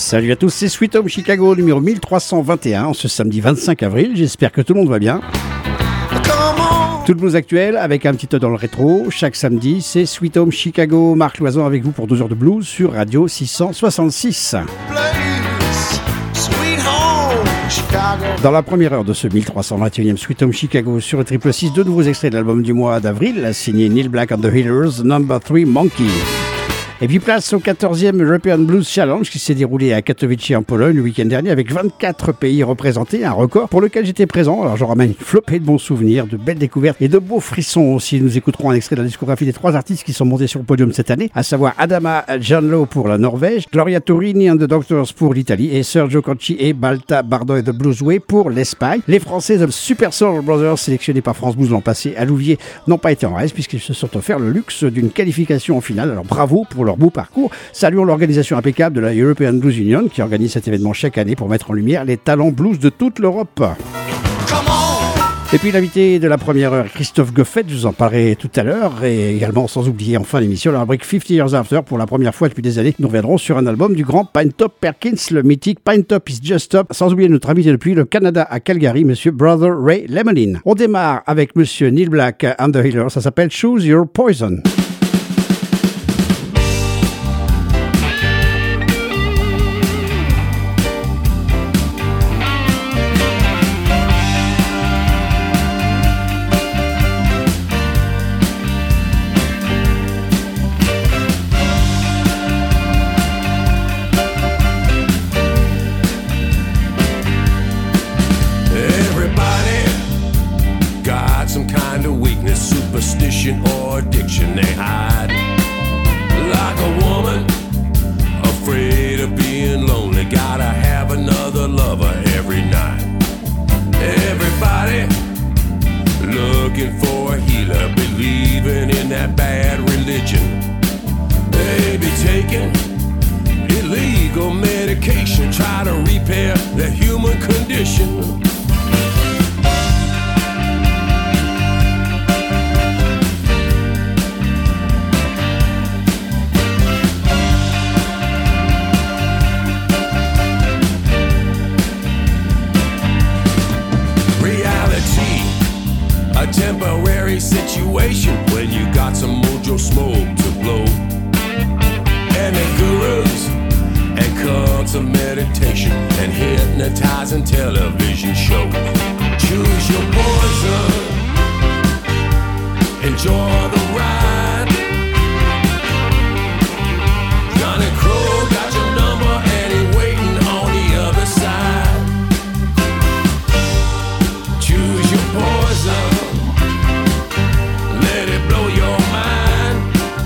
Salut à tous, c'est Sweet Home Chicago numéro 1321 en ce samedi 25 avril. J'espère que tout le monde va bien. Tout le blues actuel avec un petit œil dans le rétro. Chaque samedi, c'est Sweet Home Chicago. Marc Loison avec vous pour 2 heures de blues sur Radio 666. Dans la première heure de ce 1321e Sweet Home Chicago sur le 666, 2 nouveaux extraits de l'album du mois d'avril, signé Neil Black and the Healers, Number 3 Monkey. Et puis place au 14e European Blues Challenge qui s'est déroulé à Katowice en Pologne le week-end dernier avec 24 pays représentés, un record pour lequel j'étais présent. Alors je ramène une flopée de bons souvenirs, de belles découvertes et de beaux frissons aussi. Nous écouterons un extrait de la discographie des 3 artistes qui sont montés sur le podium cette année, à savoir Adama Janlo pour la Norvège, Gloria Torini and the Doctors pour l'Italie et Sergio Conci et Balta Bardo et the Bluesway pour l'Espagne. Les Français de Super Soul Brothers, sélectionnés par France Blues l'an passé à Louviers, n'ont pas été en reste puisqu'ils se sont offerts le luxe d'une qualification en finale. Alors bravo pour leur beau parcours. Saluons l'organisation impeccable de la European Blues Union qui organise cet événement chaque année pour mettre en lumière les talents blues de toute l'Europe. Et puis l'invité de la première heure, Christophe Goffet, je vous en parlerai tout à l'heure, et également sans oublier en fin d'émission la rubrique 50 Years After. Pour la première fois depuis des années, nous reviendrons sur un album du grand Pinetop Perkins, le mythique Pinetop is Just Stop, sans oublier notre invité depuis le Canada à Calgary, monsieur Brother Ray Lemelin. On démarre avec monsieur Neil Black and the Healers, ça s'appelle Choose Your Poison. Or addiction they hide. Like a woman afraid of being lonely, gotta have another lover every night. Everybody looking for a healer, believing in that bad religion. They be taking illegal medication, try to repair the human condition. Temporary situation when you got some mojo smoke to blow. And the gurus and cults of meditation and hypnotizing television shows. Choose your poison, enjoy the ride. Johnny Crow got your number and he waiting on the other side. Choose your poison, let it blow your mind.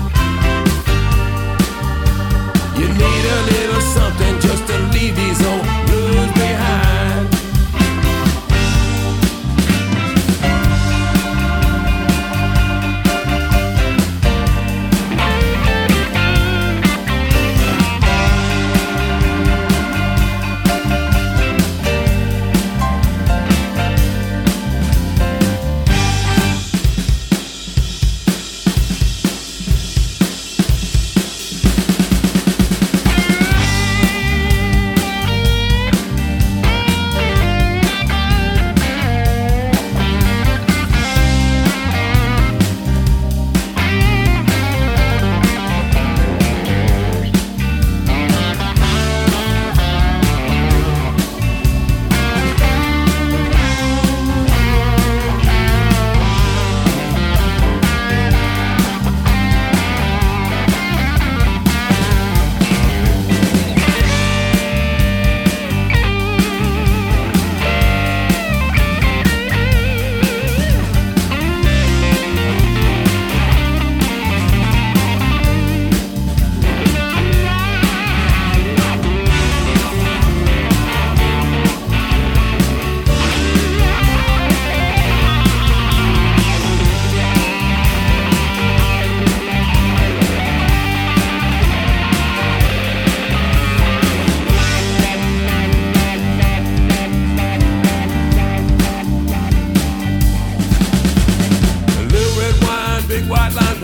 You need a little something just to leave these old blues behind.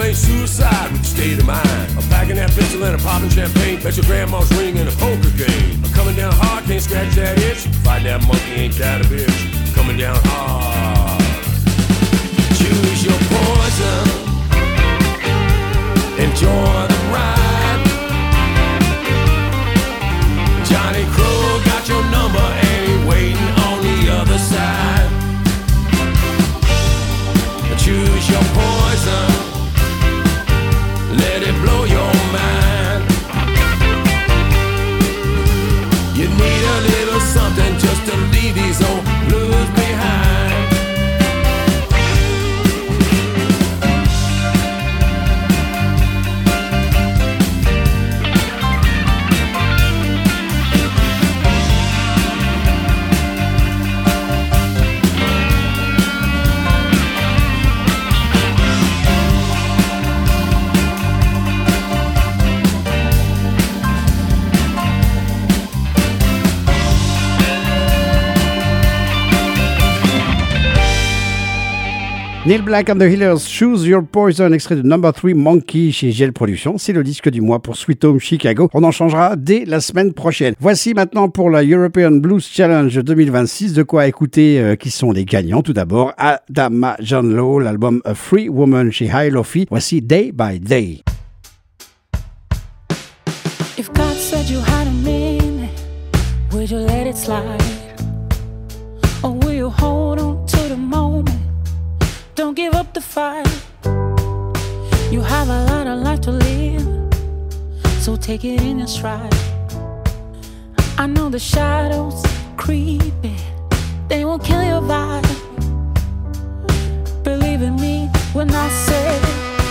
ain't suicide with your state of mind. I'm packing that pistol and I'm popping champagne. Bet your grandma's ring in a poker game. I'm coming down hard, can't scratch that itch. Fight that monkey, ain't that a bitch. Coming down hard. Choose your poison. Enjoy the ride. Johnny Crow got your number and he waiting on the other side. Choose your poison. Let it blow your mind. You need a little something just to leave these old blues behind. Neil Black and the Healers, Choose Your Poison, extrait de Number 3 Monkey chez GL Productions. C'est le disque du mois pour Sweet Home Chicago. On en changera dès la semaine prochaine. Voici maintenant pour la European Blues Challenge 2026 de quoi écouter qui sont les gagnants. Tout d'abord, Adama John Lowe, l'album A Free Woman chez High Lofi. Voici Day by Day. If God said you had a minute, would you let it slide? Or will you hold on to the moment? Don't give up the fight. You have a lot of life to live, so take it in your stride. I know the shadows creeping, they won't kill your vibe. Believe in me when I say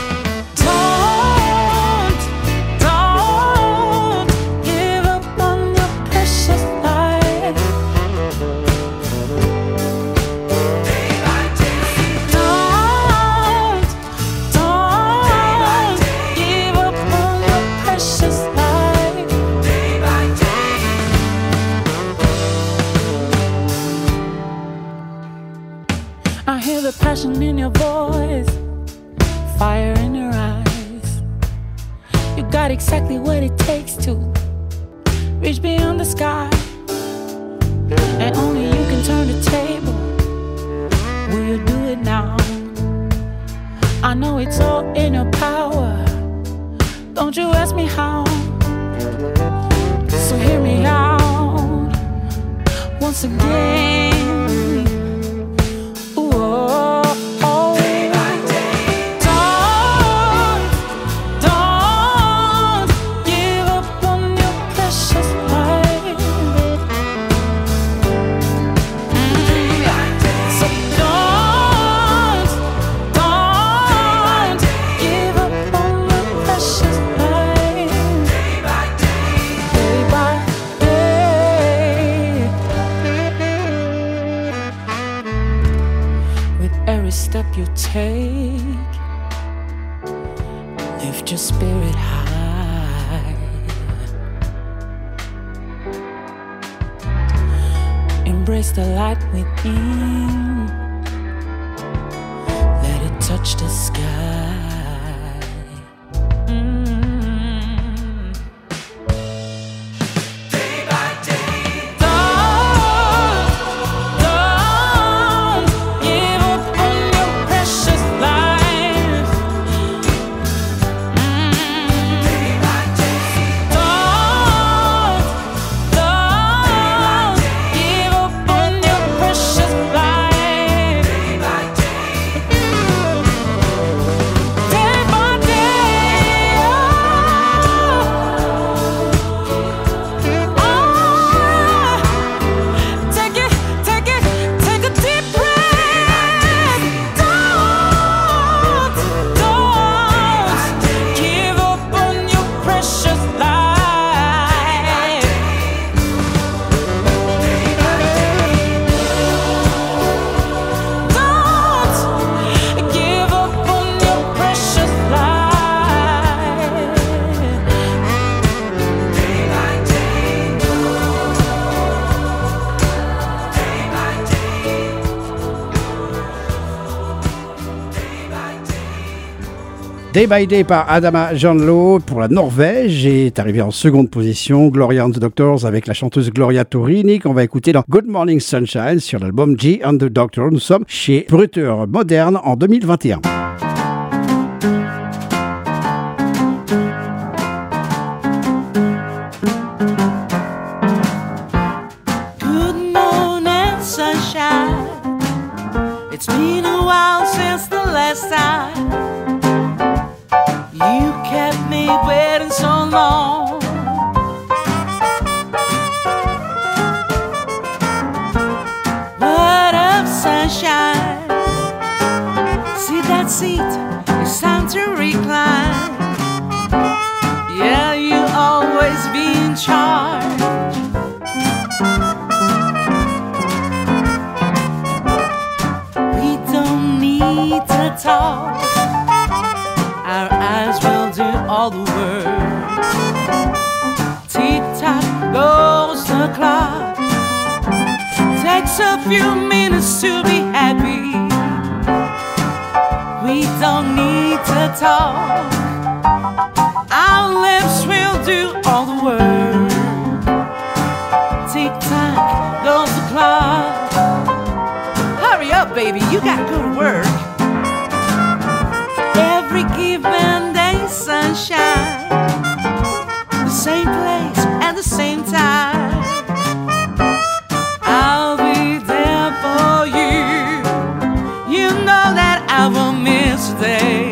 don't give up on your precious life. I hear the passion in your voice, fire in your eyes. You got exactly what it takes to reach beyond the sky. And only you can turn the table. Will you do it now? I know it's all in your power. Don't you ask me how. So hear me out once again. You take, lift your spirit high, embrace the light within, let it touch the sky. Day by Day par Adama Janlo pour la Norvège est arrivé en seconde position. Gloria and the Doctors avec la chanteuse Gloria Torini qu'on va écouter dans Good Morning Sunshine sur l'album G and the Doctor. Nous sommes chez Brutter Moderne en 2021. Good morning, sunshine. It's been a while since the last time you kept me waiting so long. What up, sunshine? See that seat? It's time to recline. Yeah, you always be in charge. We don't need to talk. Our eyes will do all the work. Tick-tock goes the clock. Takes a few minutes to be happy. We don't need to talk. Our lips will do all the work. Tick-tock goes the clock. Hurry up, baby, you gotta go to work. Every given day, sunshine. The same place and the same time. I'll be there for you. You know that I won't miss a day.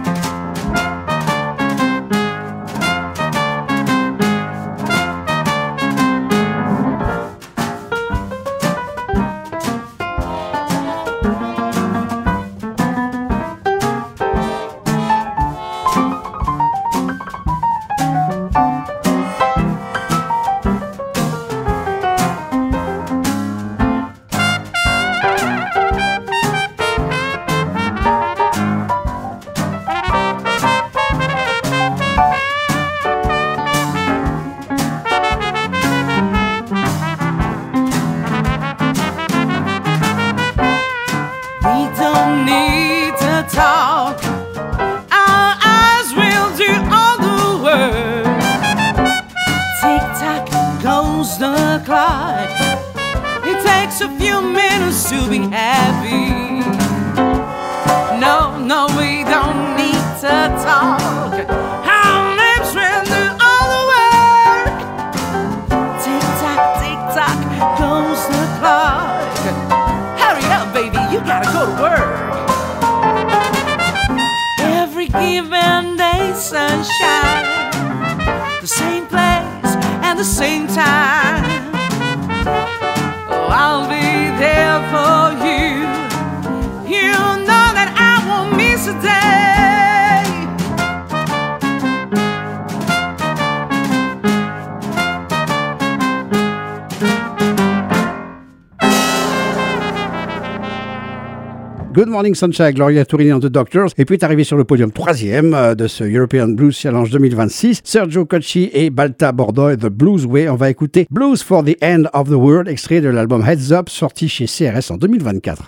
Good Morning Sunshine, Gloria Torini and the Doctors. Et puis est arrivé sur le podium troisième de ce European Blues Challenge 2026, Sergio Cocci et Balta Bordoy, The Blues Way. On va écouter Blues for the End of the World, extrait de l'album Heads Up, sorti chez CRS en 2024.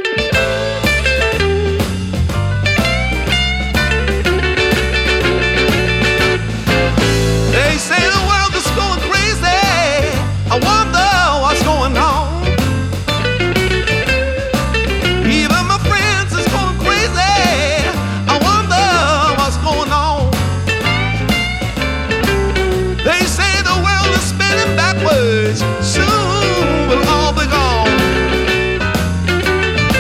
They say the world is going crazy. I wonder what's going on. Even my friends is going crazy. I wonder what's going on. They say the world is spinning backwards. Soon we'll all be gone.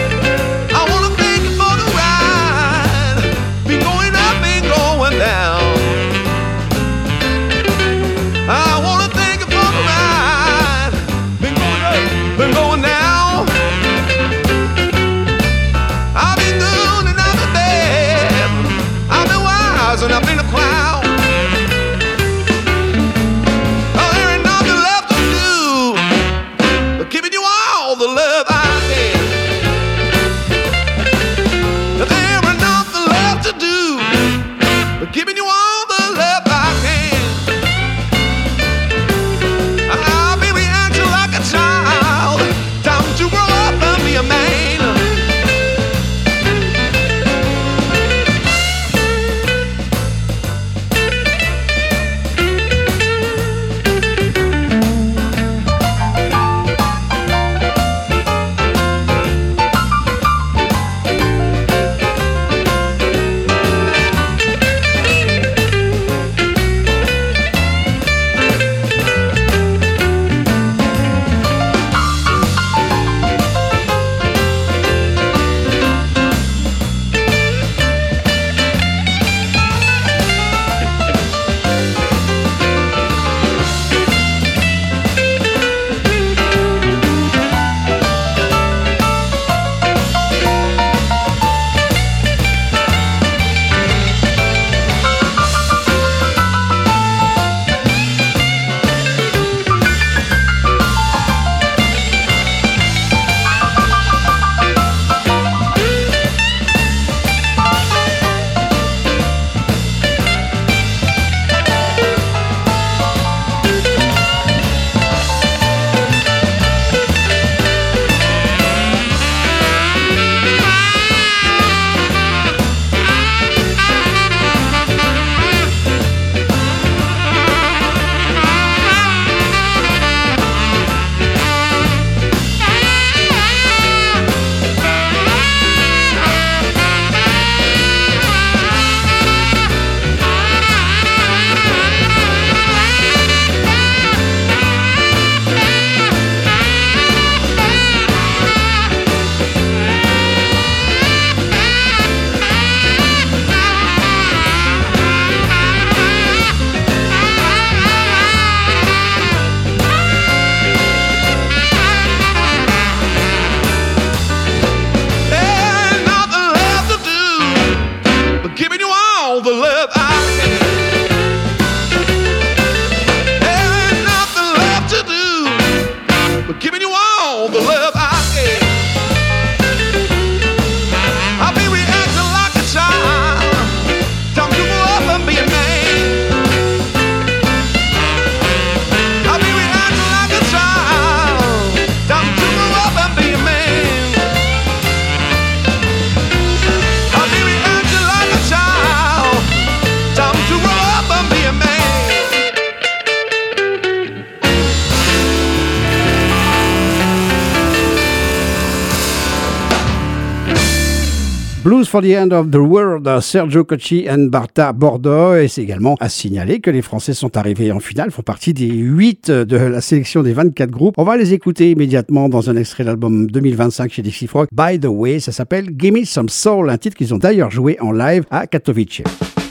Blues for the End of the World, Sergio Cocci and Barta Bordo. Et c'est également à signaler que les Français sont arrivés en finale, font partie des 8 de la sélection des 24 groupes. On va les écouter immédiatement dans un extrait de l'album 2025 chez Dixie Frog. By the way, ça s'appelle Gimme Some Soul, un titre qu'ils ont d'ailleurs joué en live à Katowice.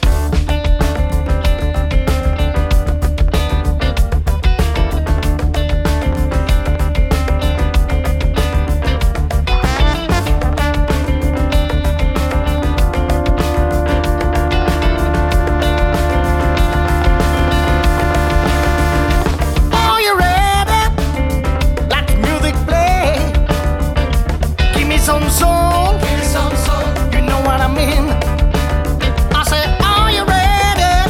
You know what I mean? I said, are you ready?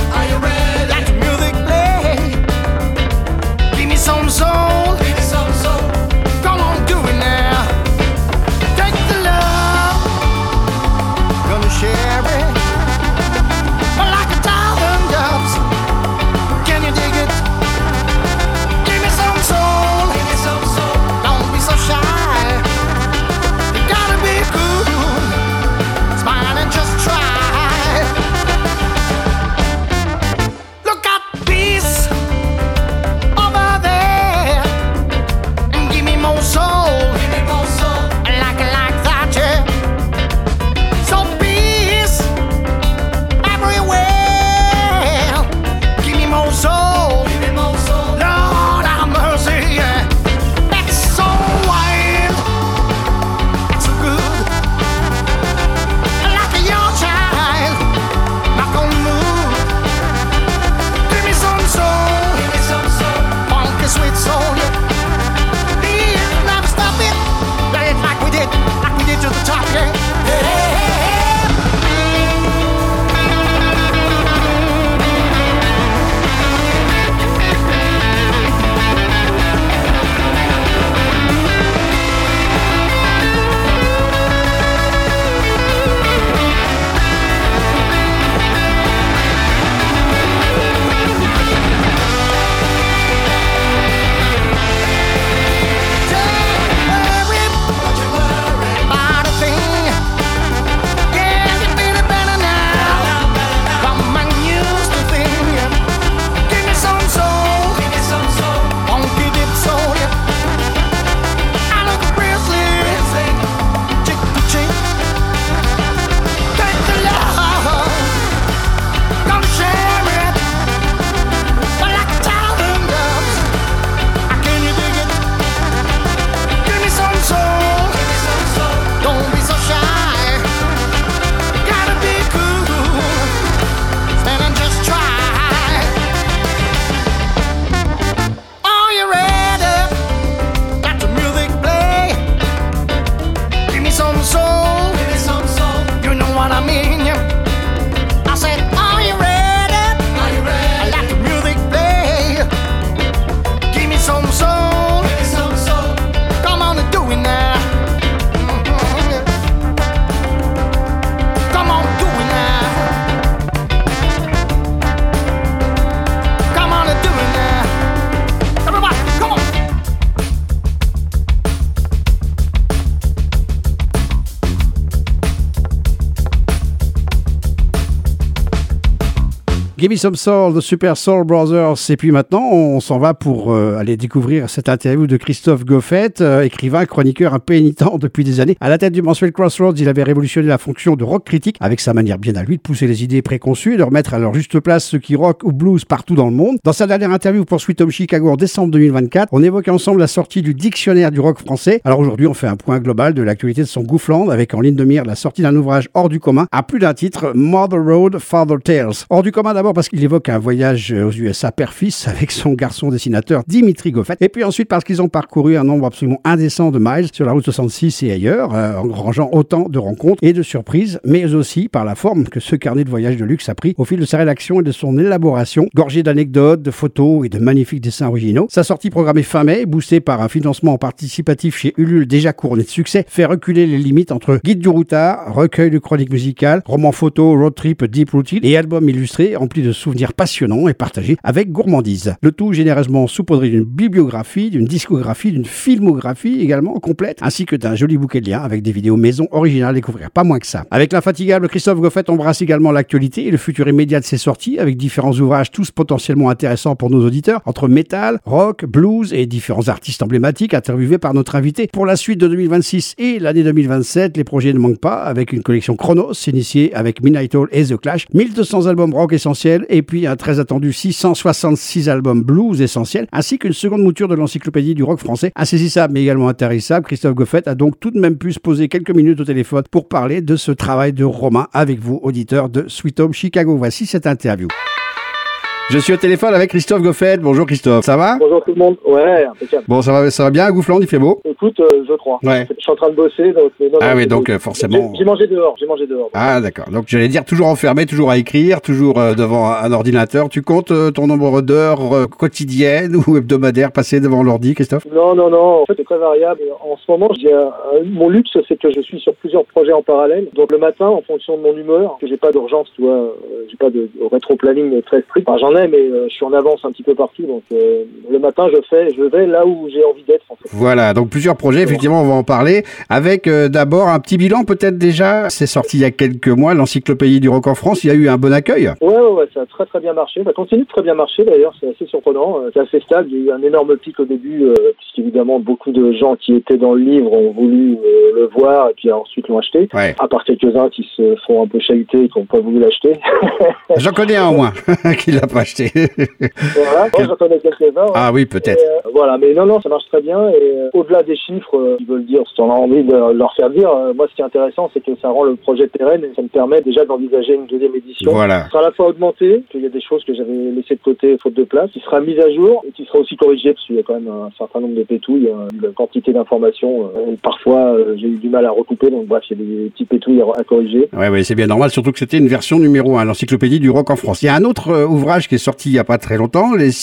Give Me Some Soul, The Super Soul Brothers. Et puis maintenant, on s'en va pour aller découvrir cette interview de Christophe Goffet, écrivain, chroniqueur impénitent depuis des années. À la tête du mensuel Crossroads, il avait révolutionné la fonction de rock critique avec sa manière bien à lui de pousser les idées préconçues et de remettre à leur juste place ceux qui rock ou blues partout dans le monde. Dans sa dernière interview pour Sweet Home Chicago en décembre 2024, on évoquait ensemble la sortie du dictionnaire du rock français. Alors aujourd'hui, on fait un point global de l'actualité de son Gouffland avec en ligne de mire la sortie d'un ouvrage hors du commun à plus d'un titre, Mother Road, Father Tales. Hors du commun d'abord parce qu'il évoque un voyage aux USA père-fils avec son garçon dessinateur Dimitri Goffet. Et puis ensuite parce qu'ils ont parcouru un nombre absolument indécent de miles sur la route 66 et ailleurs, engrangeant autant de rencontres et de surprises, mais aussi par la forme que ce carnet de voyage de luxe a pris au fil de sa rédaction et de son élaboration, gorgé d'anecdotes, de photos et de magnifiques dessins originaux. Sa sortie programmée fin mai, boostée par un financement participatif chez Ulule déjà couronné de succès, fait reculer les limites entre guide du routard, recueil de chroniques musicales, romans photos, road trip, deep routine et albums illustrés, en plus rempli de souvenirs passionnants et partagés avec gourmandise. Le tout généreusement saupoudré d'une bibliographie, d'une discographie, d'une filmographie également complète, ainsi que d'un joli bouquet de liens avec des vidéos maison originales à découvrir, pas moins que ça. Avec l'infatigable Christophe Goffet, embrasse également l'actualité et le futur immédiat de ses sorties, avec différents ouvrages tous potentiellement intéressants pour nos auditeurs, entre métal, rock, blues et différents artistes emblématiques interviewés par notre invité. Pour la suite de 2026 et l'année 2027, les projets ne manquent pas, avec une collection Chronos, initiée avec Midnight Oil et The Clash, 1200 albums rock essentiels, et puis un très attendu 666 albums blues essentiels, ainsi qu'une seconde mouture de l'encyclopédie du rock français. Insaisissable mais également intarissable, Christophe Goffet a donc tout de même pu se poser quelques minutes au téléphone pour parler de ce travail de Romain avec vous, auditeurs de Sweet Home Chicago. Voici cette interview. Je suis au téléphone avec Christophe Goffet. Bonjour Christophe, ça va? Bonjour tout le monde. Ouais, impeccable. Bon, ça va bien à Gouffland, il fait beau? Écoute, je crois. Ouais. Je suis en train de bosser, donc... Donc forcément... J'ai mangé dehors. Ah d'accord, donc j'allais dire toujours enfermé, toujours à écrire, toujours devant un ordinateur. Tu comptes ton nombre d'heures quotidiennes ou hebdomadaires passées devant l'ordi, Christophe? Non, en fait c'est très variable. En ce moment, mon luxe, c'est que je suis sur plusieurs projets en parallèle. Donc le matin, en fonction de mon humeur, que j'ai pas d'urgence, tu vois, j'ai pas de rétro-planning très strict. Enfin, j'en ai, mais je suis en avance un petit peu partout. Donc le matin, je vais là où j'ai envie d'être. En fait. Voilà, donc plusieurs projets, effectivement, on va en parler. Avec d'abord un petit bilan peut-être déjà. C'est sorti il y a quelques mois, l'encyclopédie du rock en France. Il y a eu un bon accueil. Ouais, ça a très très bien marché. Ça continue de très bien marcher d'ailleurs, c'est assez surprenant. C'est assez stable. Il y a eu un énorme pic au début, puisqu'évidemment beaucoup de gens qui étaient dans le livre ont voulu le voir et puis ensuite l'ont acheté. Ouais. À part quelques-uns qui se font un peu chahuter et qui n'ont pas voulu l'acheter. J'en connais un au moins qui l'a pas acheté. Voilà, moi j'en connais quelques-uns. Ouais. Ah oui, peut-être. Voilà, mais non, ça marche très bien. Et au-delà des chiffres, ils veulent dire, si on a envie de leur faire dire, moi ce qui est intéressant, c'est que ça rend le projet pérenne et ça me permet déjà d'envisager une deuxième édition. Voilà. Qui sera à la fois augmentée, qu'il y a des choses que j'avais laissées de côté faute de place, qui sera mise à jour et qui sera aussi corrigée, parce qu'il y a quand même un certain nombre de pétouilles, une quantité d'informations. Parfois, j'ai eu du mal à recouper, donc bref, il y a des petits pétouilles à corriger. Ouais, c'est bien normal, surtout que c'était une version numéro 1, l'encyclopédie du rock en France. Il y a un autre ouvrage qui est sorti il n'y a pas très longtemps, les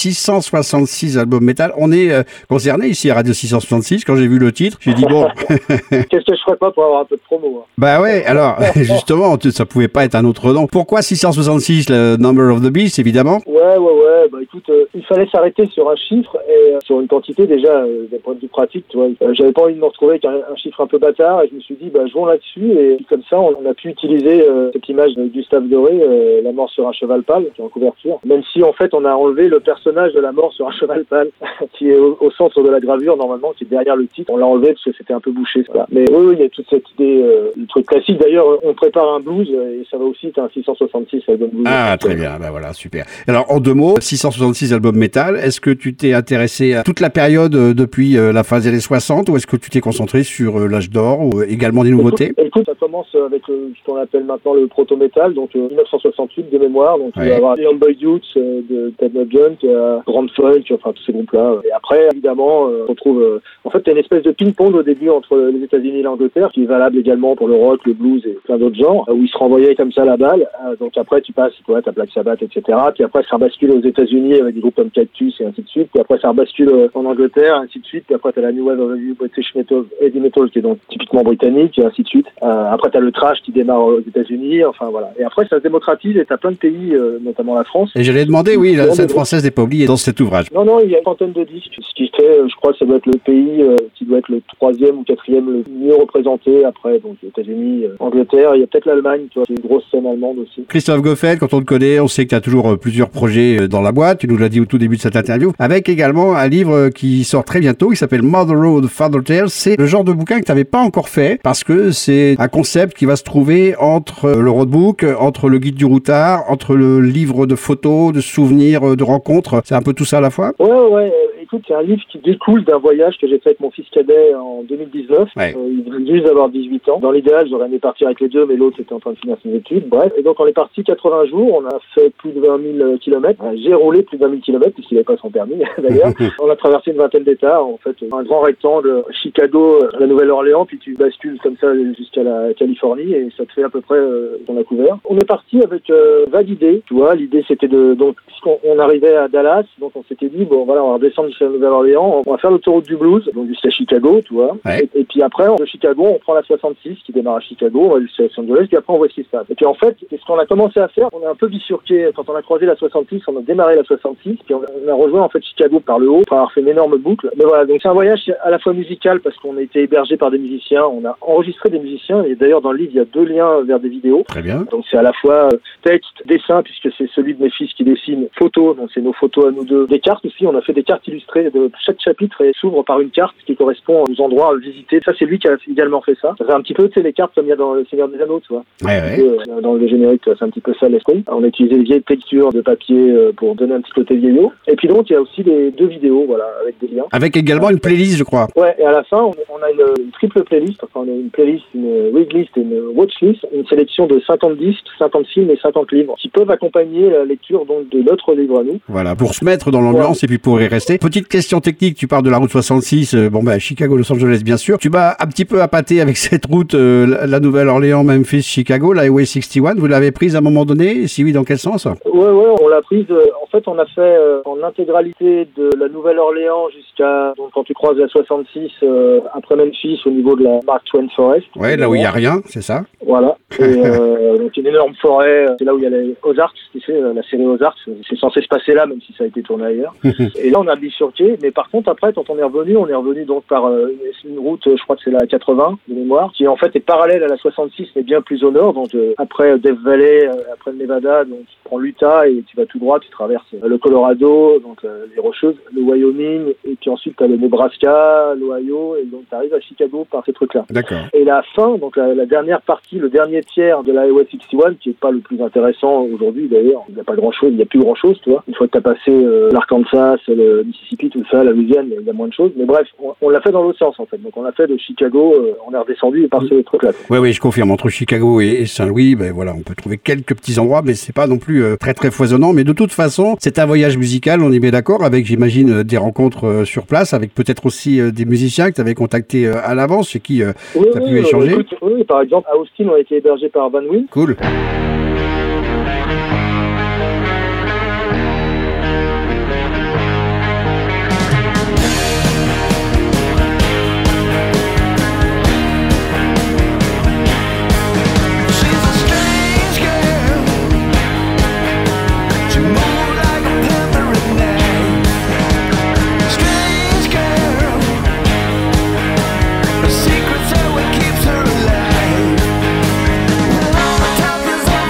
666 albums métal. On est concerné ici à Radio 666. Quand j'ai vu le titre, j'ai dit bon. Qu'est-ce que je ferais pas pour avoir un peu de promo? Bah ouais, alors justement, ça pouvait pas être un autre nom. Pourquoi 666, le Number of the Beast, évidemment? Ouais. Bah écoute, il fallait s'arrêter sur un chiffre et sur une quantité déjà d'un point de vue pratique, tu vois. J'avais pas envie de me retrouver avec un chiffre un peu bâtard et je me suis dit, jouons là-dessus et comme ça, on a pu utiliser cette image de Gustave Doré, la mort sur un cheval pâle, qui est en couverture. Même si en fait, on a enlevé le personnage de la mort sur un cheval pâle, qui est au centre de la gravure normalement, qui est derrière le titre. On l'a enlevé parce que c'était un peu bouché. Voilà. Mais oui, il y a toute cette idée, le truc classique. D'ailleurs, on prépare un blues et ça va aussi être un 666 album blues. Ah, très bien. Bah voilà, super. Alors, en deux mots, 666 albums métal. Est-ce que tu t'es intéressé à toute la période depuis la fin des années 60 ou est-ce que tu t'es concentré sur l'âge d'or ou également des nouveautés? Écoute, ça commence avec ce qu'on appelle maintenant le proto-métal, donc 1968 de mémoire. Donc, il va y avoir Leon Boy Hughes de Ted Nugent, Grand Funk, enfin tous ces groupes-là. Et après, évidemment, on retrouve... en fait, il y a une espèce de ping-pong au début entre les États-Unis et l'Angleterre, qui est valable également pour le rock, le blues et plein d'autres genres, où ils se renvoyaient comme ça la balle. Donc après, tu passes, t'as Black Sabbath, etc. Puis après, ça rebascule aux États-Unis avec des groupes comme Cactus et ainsi de suite. Puis après, ça rebascule en Angleterre, ainsi de suite. Puis après, t'as la New Wave of British Metal, Heavy Metal, qui est donc typiquement britannique, et ainsi de suite. Après, t'as le thrash qui démarre aux États-Unis. Enfin voilà. Et après, ça se démocratise et t'as plein de pays, notamment la France. Et j'allais demander, oui, la scène française n'est pas oubliée dans cet ouvrage. Non, il y a une centaine de disques, ce qui fait, je crois que ça doit être le pays qui doit être le 3e ou 4e le mieux représenté. Après, donc les États-Unis, Angleterre, il y a peut-être l'Allemagne, tu vois, c'est une grosse scène allemande aussi. Christophe Goffet, quand on te connaît, on sait que tu as toujours plusieurs projets dans la boîte. Tu nous l'as dit au tout début de cette interview, avec également un livre qui sort très bientôt, qui s'appelle Mother Road, Father Tales. C'est le genre de bouquin que tu n'avais pas encore fait, parce que c'est un concept qui va se trouver entre le roadbook, entre le guide du routard, entre le livre de photos, de souvenirs, de rencontres. C'est un peu tout ça à la fois? Ouais. Écoute, c'est un livre qui découle d'un voyage que j'ai fait avec mon fils cadet en 2019. Ouais. Il venait juste d'avoir 18 ans. Dans l'idéal, j'aurais aimé partir avec les deux, mais l'autre était en train de finir ses études. Bref. Et donc, on est parti 80 jours. On a fait plus de 20 000 kilomètres. J'ai roulé plus de 20 000 kilomètres, puisqu'il n'avait pas son permis, d'ailleurs. On a traversé une vingtaine d'États. En fait, un grand rectangle, Chicago, la Nouvelle-Orléans, puis tu bascules comme ça jusqu'à la Californie, et ça te fait à peu près qu'on a couvert. On est parti avec vague idée. Tu vois, l'idée, c'était donc, puisqu'on arrivait à Dallas, donc on s'était dit, bon, voilà, on va redescendre jusqu'à la Nouvelle-Orléans, on va faire l'autoroute du blues, donc jusqu'à Chicago, tu vois. Ouais. Et puis après, de Chicago, on prend la 66 qui démarre à Chicago, on va jusqu'à Los Angeles, puis après on voit ce qui se passe. Et puis en fait, c'est ce qu'on a commencé à faire. On a un peu bifurqué. Quand on a croisé la 66, on a démarré la 66, puis on a rejoint en fait Chicago par le haut, pour avoir fait une énorme boucle. Mais voilà, donc c'est un voyage à la fois musical parce qu'on a été hébergé par des musiciens, on a enregistré des musiciens, et d'ailleurs dans le livre il y a 2 liens vers des vidéos. Très bien. Donc c'est à la fois texte, dessin, puisque c'est celui de mes fils qui dessine, photo, donc c'est nos photos à nous deux. Des cartes aussi, on a fait des cartes illustrées de chaque chapitre et s'ouvre par une carte qui correspond aux endroits à visiter. Ça c'est lui qui a également fait ça. Ça fait un petit peu, tu sais, les cartes comme il y a dans Le Seigneur des Anneaux, tu vois. Ouais. Dans le générique, c'est un petit peu ça l'esprit. On a utilisé des vieilles textures de papier pour donner un petit côté vieillot. Et puis donc il y a aussi les 2 vidéos, voilà, avec des liens. Avec également une playlist, je crois. Ouais, et à la fin, on a une triple playlist, enfin on a une playlist, une readlist et une watchlist, une sélection de 50 disques, 50 films et 50 livres qui peuvent accompagner la lecture donc de notre livre à nous. Voilà, pour se mettre dans l'ambiance et puis pour y rester. Petite question technique, tu parles de la route 66, Chicago, Los Angeles bien sûr. Tu m'as un petit peu appâté avec cette route, la Nouvelle-Orléans, Memphis, Chicago, la Highway 61. Vous l'avez prise à un moment donné? Si oui, dans quel sens? Ouais, on l'a prise. En fait, on a fait en intégralité de la Nouvelle-Orléans jusqu'à, donc quand tu croises la 66 après Memphis au niveau de la Mark Twain Forest. Ouais, là où il n'y a rien, c'est ça? Voilà. Et donc une énorme forêt, c'est là où il y a les Ozarks, tu sais, la série Ozarks, c'est censé se passer là, même si ça a été tourné ailleurs. Et là, on a bifurqué, mais par contre, après, quand on est revenu donc par une route, je crois que c'est la 80 de mémoire, qui en fait est parallèle à la 66, mais bien plus au nord, donc après Death Valley, après le Nevada, donc tu prends l'Utah et tu vas tout droit, tu traverses le Colorado, donc les Rocheuses, le Wyoming, et puis ensuite tu as le Nebraska, l'Ohio, et donc tu arrives à Chicago par ces trucs-là. D'accord. Et la fin, donc la dernière partie, le dernier tiers de la Highway 61, qui est pas le plus intéressant aujourd'hui d'ailleurs, il n'y a pas grand-chose, il n'y a plus grand-chose, tu vois. Une fois que tu as passé l'Arkansas, le Mississippi, tout ça, la Louisiane, il y a moins de choses, mais bref, on l'a fait dans l'autre sens en fait. Donc on l'a fait de Chicago, on est redescendu par ce truc-là. Oui, je confirme, entre Chicago et Saint-Louis, voilà, on peut trouver quelques petits endroits, mais c'est pas non plus très très foisonnant. Mais de toute façon, c'est un voyage musical, on est bien d'accord, avec, j'imagine, des rencontres sur place, avec peut-être aussi des musiciens que tu avais contactés à l'avance, chez qui tu as pu échanger. Oui, par exemple, à Austin, on a été hébergé par Van Wyn. Cool. Secrets are what keeps her alive. All the talk is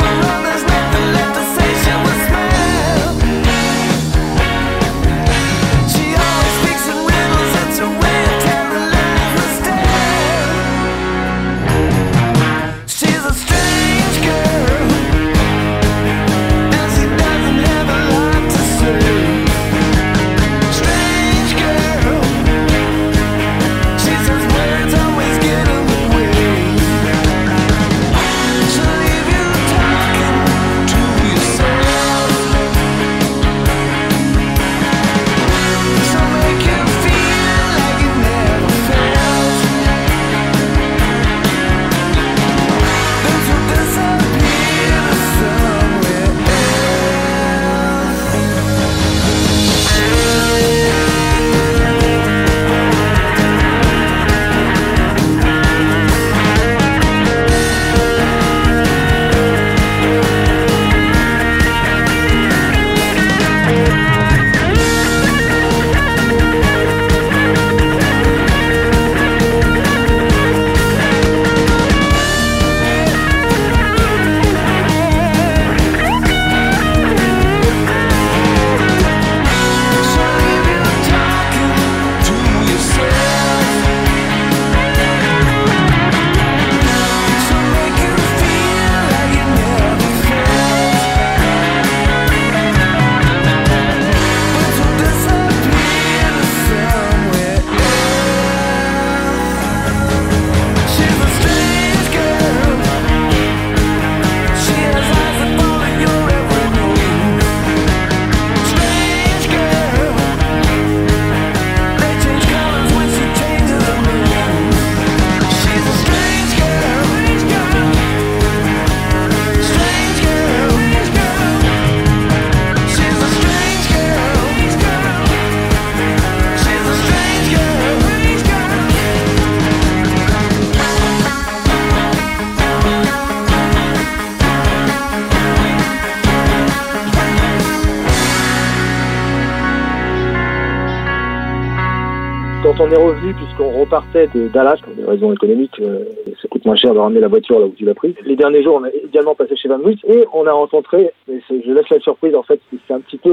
quand on est revenu, puisqu'on repartait de Dallas, pour des raisons économiques, ça coûte moins cher de ramener la voiture là où tu l'as prise. Les derniers jours, on a également passé chez Van Wheat et on a rencontré, je laisse la surprise en fait, c'est un petit peu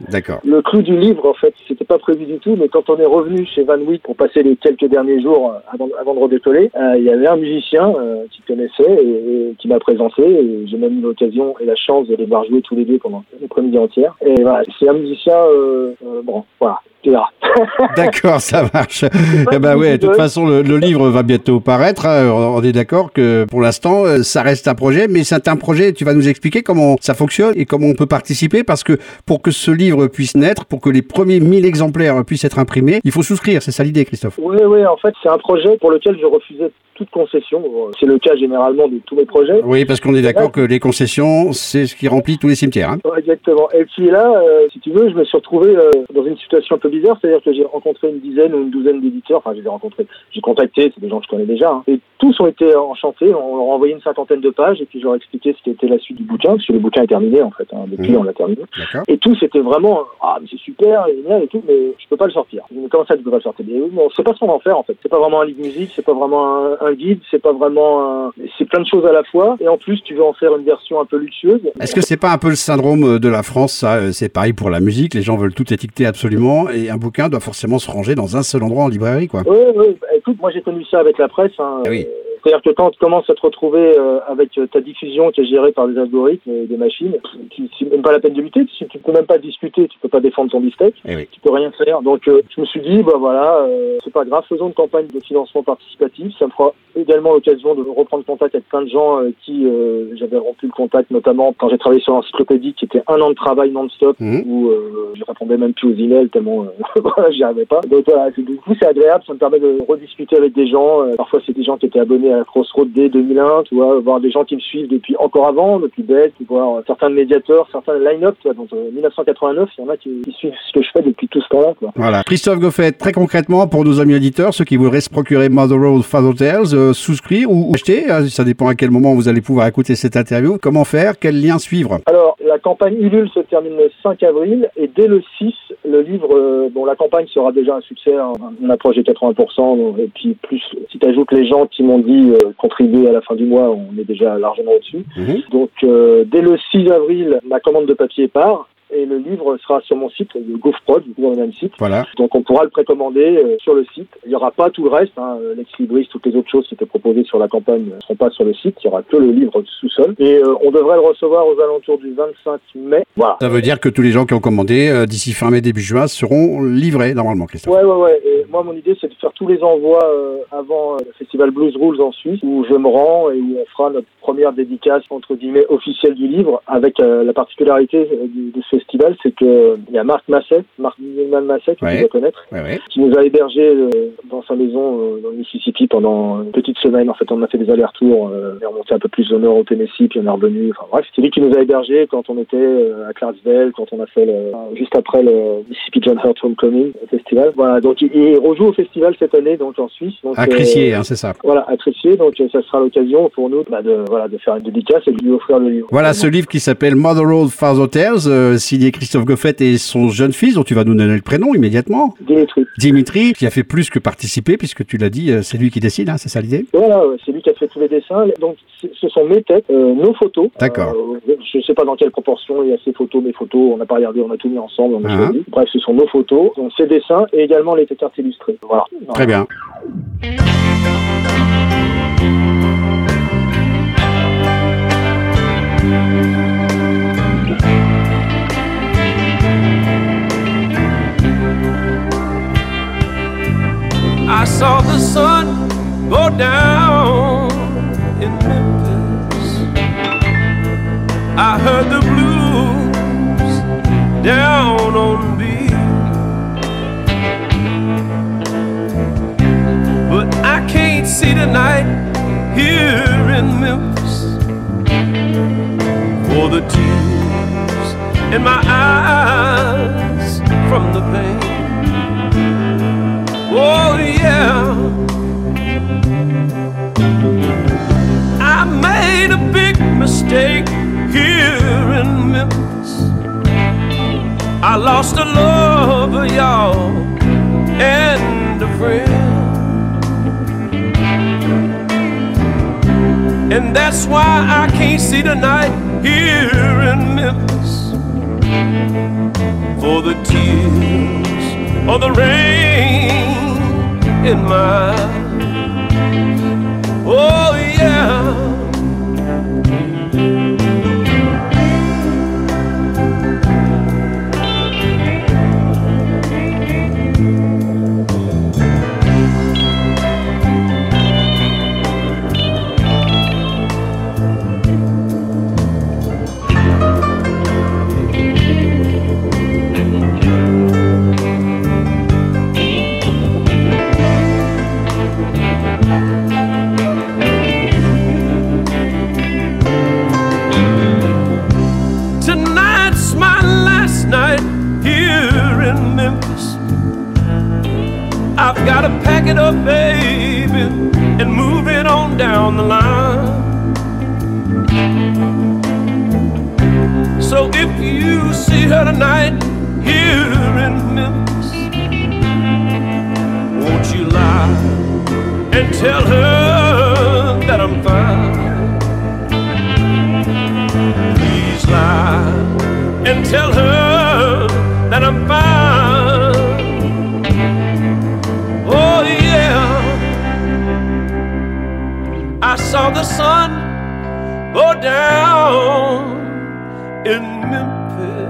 le clou du livre en fait, c'était pas prévu du tout, mais quand on est revenu chez Van Wheat pour passer les quelques derniers jours avant de redécoller, il y avait un musicien qui connaissait et qui m'a présenté, et j'ai même eu l'occasion et la chance de les voir jouer tous les deux pendant l'après-midi entière. Et voilà, c'est un musicien, bon, voilà. D'accord, ça marche. Eh ben ouais, de toute façon, le livre va bientôt paraître. On est d'accord que pour l'instant, ça reste un projet, mais c'est un projet. Tu vas nous expliquer comment ça fonctionne et comment on peut participer, parce que pour que ce livre puisse naître, pour que les premiers 1000 exemplaires puissent être imprimés, il faut souscrire. C'est ça l'idée, Christophe? Oui, en fait, c'est un projet pour lequel je refusais toute concession. C'est le cas généralement de tous mes projets. Oui, parce qu'on est d'accord que les concessions, c'est ce qui remplit tous les cimetières. Hein. Ouais, exactement. Et puis là, si tu veux, je me suis retrouvé dans une situation un peu bizarre, c'est-à-dire que j'ai rencontré une dizaine ou une douzaine d'éditeurs. Enfin, je les ai rencontrés. J'ai contacté, c'est des gens que je connais déjà. Hein. Et tous ont été enchantés. On leur a envoyé une 50aine de pages et puis je leur ai expliqué ce qu'était la suite du bouquin, parce que le bouquin est terminé en fait. Hein. Depuis, on l'a terminé. D'accord. Et tous étaient vraiment, mais c'est super, génial et tout, mais je peux pas le sortir. Mais comment ça, tu peux pas le sortir? Mais on sait pas ce qu'on va en faire en fait. C'est pas vraiment un livre musique, c'est pas vraiment un guide, c'est pas vraiment c'est plein de choses à la fois, et en plus tu veux en faire une version un peu luxueuse. Est-ce que c'est pas un peu le syndrome de la France, ça? C'est pareil pour la musique, les gens veulent tout étiqueter absolument, et un bouquin doit forcément se ranger dans un seul endroit en librairie, quoi. Oui, écoute, moi j'ai connu ça avec la presse, hein. Oui. C'est-à-dire que quand tu commences à te retrouver avec ta diffusion qui est gérée par des algorithmes et des machines, c'est même pas la peine de lutter, tu peux même pas discuter, tu peux pas défendre ton beefsteak, tu peux rien faire. Donc je me suis dit, c'est pas grave, faisons une campagne de financement participatif, ça me fera également l'occasion de reprendre contact avec plein de gens qui j'avais rompu le contact, notamment quand j'ai travaillé sur l'encyclopédie, qui était 1 an de travail non-stop, où je répondais même plus aux emails tellement j'y arrivais pas. Donc voilà, du coup c'est agréable, ça me permet de rediscuter avec des gens, parfois c'est des gens qui étaient abonnés à la Crossroad dès 2001, tu vois, voir des gens qui me suivent depuis encore avant, depuis Beck, voir certains médiateurs, certains line-up, tu vois, donc 1989, il y en a qui suivent ce que je fais depuis tout ce temps-là, quoi. Voilà. Christophe Goffet, très concrètement, pour nos amis auditeurs, ceux qui voudraient se procurer Mother Road Father Tales, souscrire ou acheter, ça dépend à quel moment vous allez pouvoir écouter cette interview, comment faire, quel lien suivre? Alors, la campagne Ulule se termine le 5 avril, et dès le 6, le livre, dont la campagne sera déjà un succès, hein, on approche des 80%, et puis plus, si tu ajoutes les gens qui m'ont dit contribuer à la fin du mois, on est déjà largement au-dessus. Donc dès le 6 avril, ma commande de papier part, et le livre sera sur mon site, le GouffProd, dans le même site. Voilà. Donc on pourra le précommander sur le site. Il n'y aura pas tout le reste, hein, Lex Libris, toutes les autres choses qui étaient proposées sur la campagne ne seront pas sur le site. Il n'y aura que le livre sous-sol. Et on devrait le recevoir aux alentours du 25 mai. Voilà. Ça veut dire que tous les gens qui ont commandé d'ici fin mai, début juin seront livrés normalement, Christophe. Ouais. Et moi, mon idée, c'est de faire tous les envois avant le festival Blues Rules en Suisse, où je me rends et où on fera notre première dédicace, entre guillemets, officielle du livre, avec la particularité de ce festival, c'est que il y a Marc Newman Masset, que tu dois connaître, qui nous a hébergés dans sa maison dans le Mississippi pendant une petite semaine. En fait, on a fait des allers-retours, on est remonté un peu plus au nord au Tennessee, puis on est revenu. Enfin bref, c'est lui qui nous a hébergés quand on était à Clarksville, quand on a fait juste après le Mississippi John Hurt Homecoming Festival. Voilà, donc il rejoue au festival cette année, donc en Suisse. Donc, à Crissier, c'est ça. Voilà, à Crissier, donc ça sera l'occasion pour nous de faire une dédicace et de lui offrir le livre. Voilà, ce livre qui s'appelle Mother Road Father Tales, signé Christophe Goffet et son jeune fils, dont tu vas nous donner le prénom immédiatement. Dimitri, qui a fait plus que participer, puisque tu l'as dit, c'est lui qui dessine, hein, c'est ça l'idée? Voilà, c'est lui qui a fait tous les dessins. Donc, ce sont mes têtes, nos photos. D'accord. Je ne sais pas dans quelle proportion il y a ces photos, mes photos. On n'a pas regardé, on a tout mis ensemble, on a choisi. Bref, ce sont nos photos, donc ces dessins et également les cartes illustrées. Voilà. Très bien. I saw the sun go down in Memphis. I heard the blues down on me. But I can't see the night here in Memphis for the tears in my eyes from the pain. Oh yeah, I made a big mistake here in Memphis. I lost a lover, y'all, and a friend. friend. And that's why I can't see the night here in Memphis, for the tears or the rain in my eyes. Oh yeah. I've gotta pack it up, baby, and move it on down the line. So if you see her tonight here in Memphis, won't you lie and tell her that I'm fine? Please lie and tell her that I'm fine. Oh yeah, I saw the sun go down in Memphis.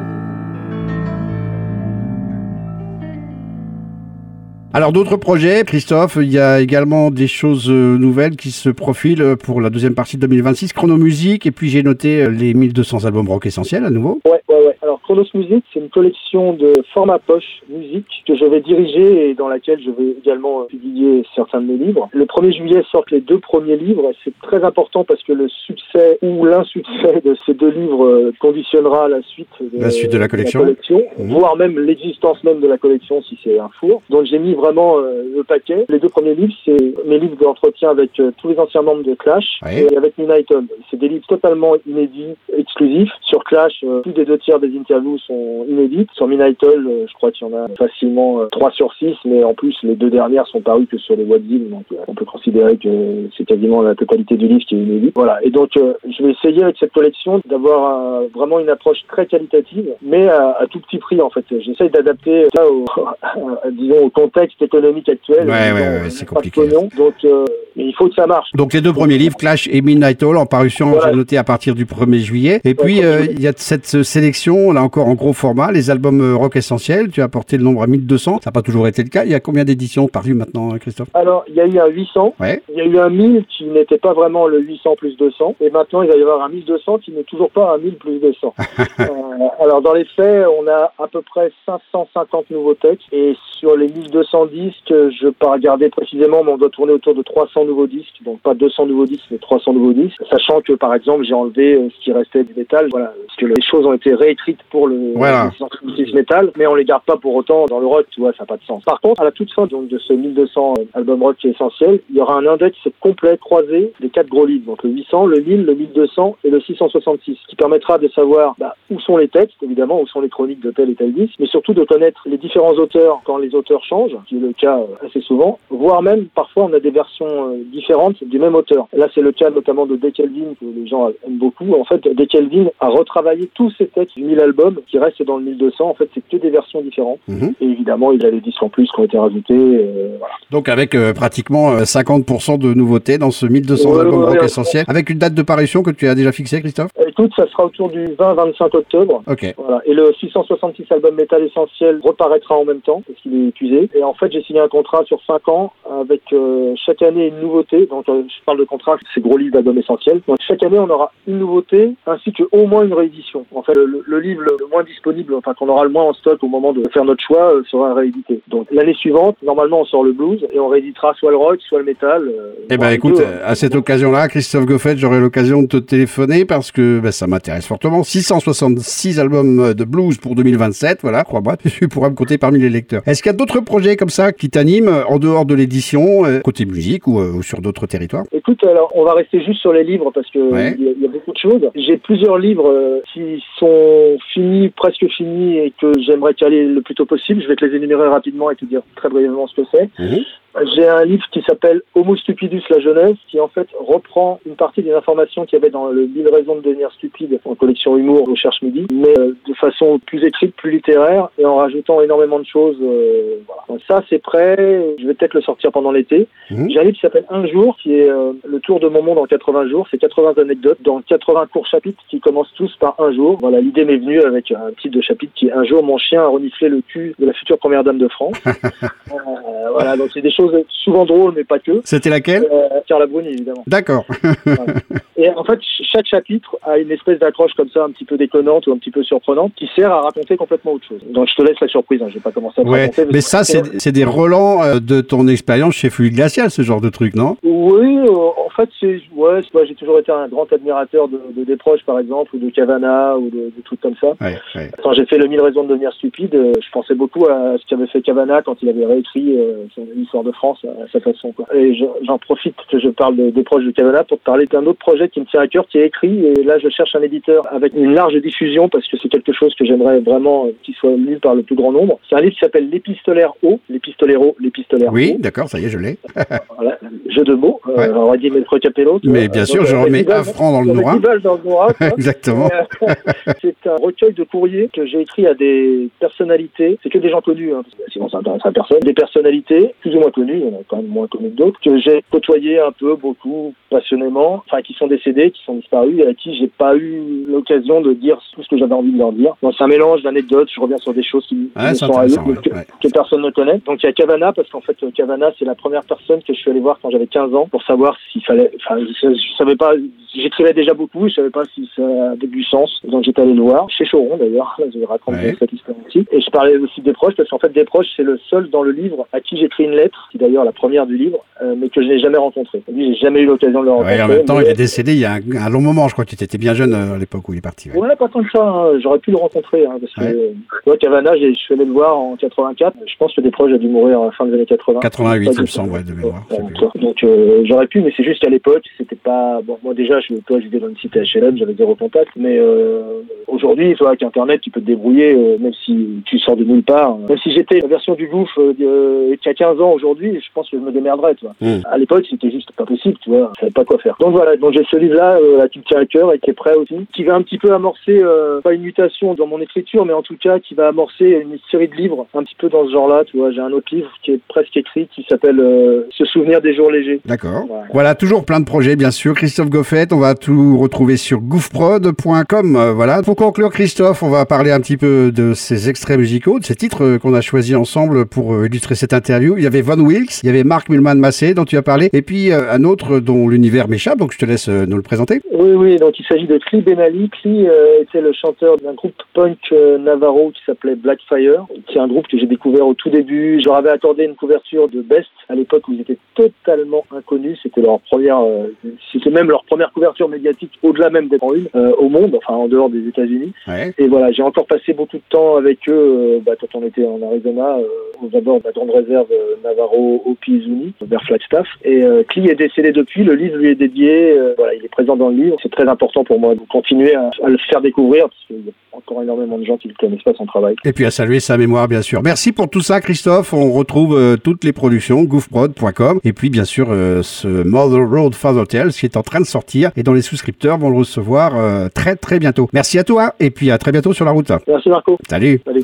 Alors d'autres projets, Christophe, il y a également des choses nouvelles qui se profilent pour la deuxième partie de 2026, Chronomusique, et puis j'ai noté les 1200 albums rock essentiels à nouveau. Ouais. Alors Chronos Music, c'est une collection de format poche musique que je vais diriger et dans laquelle je vais également publier certains de mes livres. Le 1er juillet sortent les 2 premiers livres et c'est très important parce que le succès ou l'insuccès de ces 2 livres conditionnera la suite de la collection. Voire même l'existence même de la collection si c'est un four. Donc j'ai mis vraiment le paquet. Les 2 premiers livres, c'est mes livres d'entretien avec tous les anciens membres de Clash et avec Nina Hiton. C'est des livres totalement inédits, exclusifs. Sur Clash, plus des 2 tiers des interviews sont inédites. Sur Nina Hiton, je crois qu'il y en a facilement 3 sur 6, mais en plus les 2 dernières sont parues que sur les Wadzim, donc on peut considérer que c'est quasiment la totalité du livre qui est inédite. Voilà. Et donc je vais essayer avec cette collection d'avoir vraiment une approche très qualitative, mais à tout petit prix en fait. J'essaye d'adapter ça au contexte économique actuel. Ouais, c'est compliqué. Donc il faut que ça marche. Donc les 2 premiers livres, Clash et Midnight Hall, en parution, j'ai noté à partir du 1er juillet. Et puis il y a cette sélection, là encore en gros format, les albums rock essentiels. Tu as porté le nombre à 1200. Ça n'a pas toujours été le cas. Il y a combien d'éditions parues maintenant, Christophe? Alors il y a eu un 800. Il y a eu un 1000 qui n'était pas vraiment le 800 plus 200. Et maintenant il va y avoir un 1200 qui n'est toujours pas un 1000 plus 200. Alors dans les faits, on a à peu près 550 nouveaux textes. Et sur les 1200 disques, je ne vais pas regarder précisément, mais on doit tourner autour de 300 nouveaux disques. Donc pas 200 nouveaux disques, mais 300 nouveaux disques. Sachant que par exemple, j'ai enlevé ce qui restait du métal. Voilà, parce que les choses ont été réécrites pour le métal, mais on les garde pas pour autant dans le rock, tu vois, ça n'a pas de sens. Par contre, à la toute fin donc, de ce 1200 albums rock qui est essentiel, il y aura un index complet croisé des 4 gros livres, donc le 800, le 1000, le 1200 et le 666, qui permettra de savoir où sont les textes, évidemment, où sont les chroniques de tel et tel disque, mais surtout de connaître les différents auteurs quand les auteurs changent, qui est le cas assez souvent, voire même parfois on a des versions différentes du même auteur. Là, c'est le cas notamment de Dick Elvin, que les gens aiment beaucoup. En fait, Dick Elvin a retravaillé tous ces textes du 1000 albums qui restent dans le 1200. En fait, c'est que des versions différentes. Et évidemment, il y a les disques en plus qui ont été rajoutés. Voilà. Donc, avec pratiquement 50% de nouveautés dans ce 1200 albums rock essentiels, avec une date de parution que tu as déjà fixée, Christophe? Écoute, ça sera autour du 20-25 octobre. Ok. Voilà. Et le 666 album métal essentiel reparaîtra en même temps, parce qu'il est épuisé. Et en fait, j'ai signé un contrat sur 5 ans avec chaque année une nouveauté. Donc, je parle de contrat, c'est gros livre d'albums essentiels. Donc, chaque année, on aura une nouveauté, ainsi que au moins une réédition. En fait, le livre le moins disponible, enfin, qu'on aura le moins en stock au moment de faire notre choix, sera réédité. Donc, l'année suivante, normalement, on sort le blues et on rééditera soit le rock, soit le métal. Eh ben, écoute, à cette occasion-là, Christophe Goffet, j'aurai l'occasion de te téléphoner parce que ben, ça m'intéresse fortement. 666 albums de blues pour 2027, voilà, crois-moi, tu pourras me compter parmi les lecteurs. Est-ce qu'il y a d'autres projets comme ça qui t'animent en dehors de l'édition, côté musique ou sur d'autres territoires? Écoute, alors on va rester juste sur les livres parce que il y a beaucoup de choses. J'ai plusieurs livres qui sont finis, presque finis et que j'aimerais caler le plus tôt possible. Je vais te les énumérer rapidement et te dire très brièvement ce que c'est. J'ai un livre qui s'appelle Homo Stupidus, la jeunesse, qui en fait reprend une partie des informations qu'il y avait dans le 1000 raisons de devenir stupide en collection humour au Cherche Midi, mais de façon plus écrite, plus littéraire et en rajoutant énormément de choses. Voilà. Donc ça, c'est prêt. Je vais peut-être le sortir pendant l'été. J'ai un livre qui s'appelle Un jour, qui est le tour de mon monde en 80 jours. C'est 80 anecdotes dans 80 courts chapitres qui commencent tous par un jour. Voilà, l'idée m'est venue avec un titre de chapitre qui est Un jour, mon chien a reniflé le cul de la future première dame de France. Voilà, donc c'est des choses souvent drôles, mais pas que. C'était laquelle? Carla Bruni, évidemment. D'accord. Voilà. Et en fait, chaque chapitre a une espèce d'accroche comme ça, un petit peu déconnante ou un petit peu surprenante, qui sert à raconter complètement autre chose. Donc je te laisse la surprise, hein. Je vais pas commencer à te raconter. Mais ça, c'est des relents de ton expérience chez Fluide Glacial, ce genre de truc, non? Oui, en fait, j'ai toujours été un grand admirateur de Desproges, par exemple, ou de Cavana, ou de trucs comme ça. Quand j'ai fait le 1000 raisons de devenir stupide, je pensais beaucoup à ce qu'avait fait Cavana quand il avait réécrit l'histoire de France à sa façon, quoi. Et j'en profite que je parle des proches de Cavana pour te parler d'un autre projet qui me tient à cœur, qui est écrit, et là je cherche un éditeur avec une large diffusion parce que c'est quelque chose que j'aimerais vraiment qu'il soit lu par le plus grand nombre. C'est un livre qui s'appelle L'épistolaire O, l'épistolaire Oui, O. d'accord, ça y est, je l'ai. Voilà, jeu de mots, on aurait dit Maître Capello. Mais bien sûr, je remets 1 franc dans le noir. Exactement. C'est un recueil de courriers que j'ai écrit à des personnalités, c'est que des gens connus, hein, sinon ça intéresse à personne, des personnalités plus ou moins connues, il y en a quand même moins connues que d'autres, que j'ai côtoyé un peu, beaucoup, passionnément, enfin qui sont décédés, qui sont disparus et à qui j'ai pas eu l'occasion de dire tout ce que j'avais envie de leur dire. Donc c'est un mélange d'anecdotes, je reviens sur des choses qui me sont arrivées, que personne ne connaît. Donc il y a Cavana, parce qu'en fait Cavana c'est la première personne que je suis allé voir quand j'avais 15 ans pour savoir s'il fallait, enfin je savais pas, j'écrivais déjà beaucoup, je savais pas si ça avait du sens, donc j'étais allé le voir, chez Choron d'ailleurs, je vais raconter cette histoire aussi. Et je parlais aussi des proches, parce qu'en fait des proches c'est le seul dans le livre à qui j'écris une lettre, qui est d'ailleurs la première du livre, mais que je n'ai jamais rencontré. Lui, j'ai jamais eu l'occasion de le rencontrer. En même temps, il est décédé il y a un long moment, je crois que tu étais bien jeune à l'époque où il est parti. Ouais, pas tant que ça, hein. J'aurais pu le rencontrer, hein, parce que Cavana, je suis allé le voir en 84, je pense que des proches a dû mourir à la fin des années 80. 88, il me semble, de mémoire. Donc j'aurais pu, mais c'est juste qu'à l'époque, c'était pas... Bon, moi déjà, j'étais dans une cité HLM, j'avais 0 contact, mais aujourd'hui, tu vois, avec Internet, tu peux te débrouiller, même si tu sors de nulle part. Même si j'étais la version du gouffre qui a 15 ans aujourd'hui, je pense que je me démerderais, tu vois. À l'époque, c'était juste pas possible, tu vois, je savais pas quoi faire. Donc voilà, donc j'ai ce livre-là, qui me tient à cœur et qui est prêt aussi, qui va un petit peu amorcer, pas une mutation dans mon écriture, mais en tout cas, qui va amorcer une série de livres un petit peu dans ce genre-là, tu vois. J'ai un autre livre qui est presque écrit, qui s'appelle Se souvenir des jours légers. D'accord. Voilà, toujours plein de projets, bien sûr. Christophe Goffet, on va tout retrouver sur gouffprod.com. Voilà. Pour conclure, Christophe, on va parler un petit peu de ces extraits musicaux, de ces titres qu'on a choisis ensemble pour illustrer cette interview. Il y avait Von Wilkes, il y avait Marc Mulman-Massé, dont tu as parlé, et puis un autre dont l'univers m'échappe, donc je te laisse nous le présenter. Oui, donc il s'agit de Clee Benali. Clee était le chanteur d'un groupe punk navarro qui s'appelait Blackfire, qui est un groupe que j'ai découvert au tout début. Je leur avais accordé une couverture de Best à l'époque où ils étaient totalement inconnus. C'était c'était même leur première couverture médiatique, au-delà même d'être en une, au monde, enfin en dehors des États-Unis. Et voilà, j'ai encore passé beaucoup de temps avec eux quand on était en Arizona, aux abords de la grande réserve Navarro Hopi-Izuni, vers Flagstaff. Et Clee est décédé depuis, le livre lui est dédié, il est présent dans le livre. C'est très important pour moi de continuer à le faire découvrir, parce qu'il y a encore énormément de gens qui ne connaissent pas son travail. Et puis à saluer sa mémoire, bien sûr. Merci pour tout ça, Christophe. On retrouve toutes les productions, gouffprod.com. Et puis, bien sûr, ce Mother Road Father Tales qui est en train de sortir et dont les souscripteurs vont le recevoir très, très bientôt. Merci à toi et puis à très bientôt sur la route. Merci, Marco. Salut. Salut.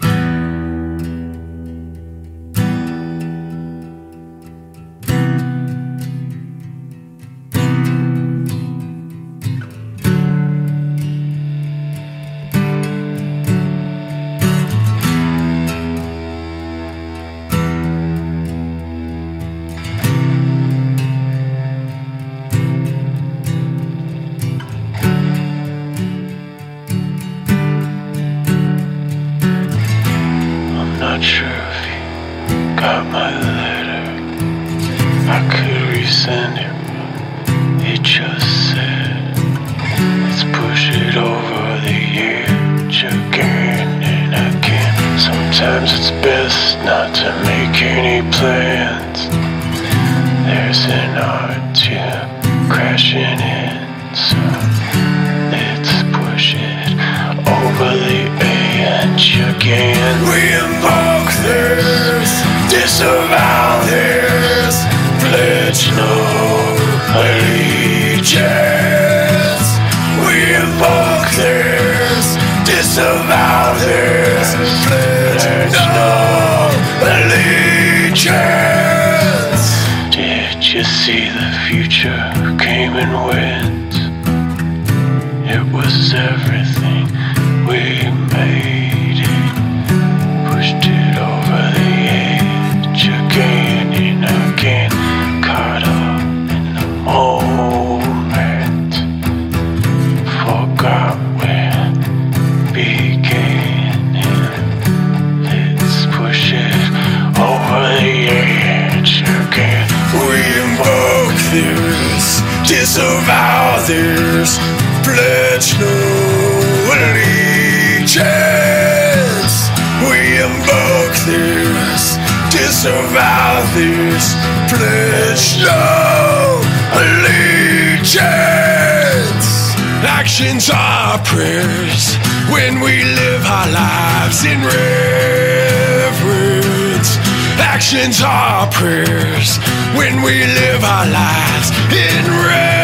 edge again and again. Sometimes it's best not to make any plans. There's an art to crashing in, so let's push it over the edge again. We invoke this, disavow this, pledge no allegiance. We invoke this, disavow this, pledge no allegiance. Did you see the future came and went? It was everything we made it, pushed it over the edge again and again, caught up in the moment, forgot where beginning. Let's push it over the edge again. We invoke this, disavow this, pledge no allegiance. We invoke this, disavow this, pledge no allegiance. Actions are prayers when we live our lives in reverence. Actions are prayers when we live our lives in reverence.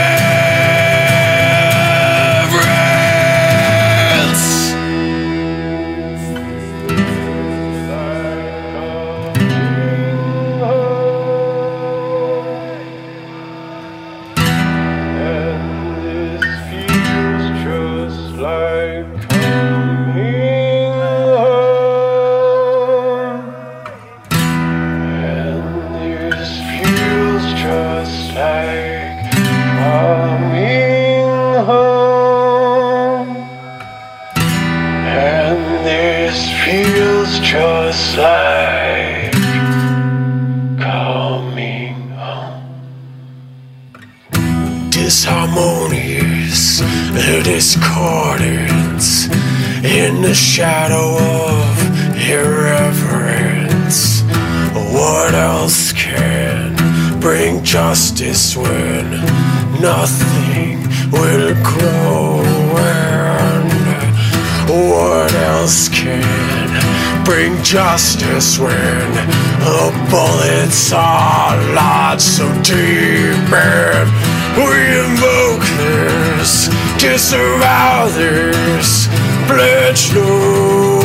Disharmonious discordance in the shadow of irreverence. What else can bring justice when nothing will grow? And what else can bring justice when the bullets are lodged so deep in? We invoke this, disavow this, pledge no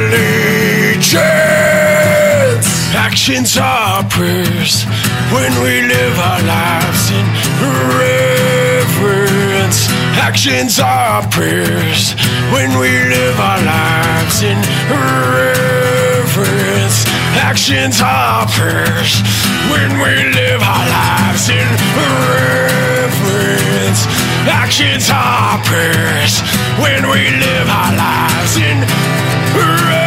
allegiance. Actions are prayers when we live our lives in reverence. Actions are prayers when we live our lives in reverence. Actions are prayers when we live our lives in reverence. Actions are prayers when we live our lives in reverence.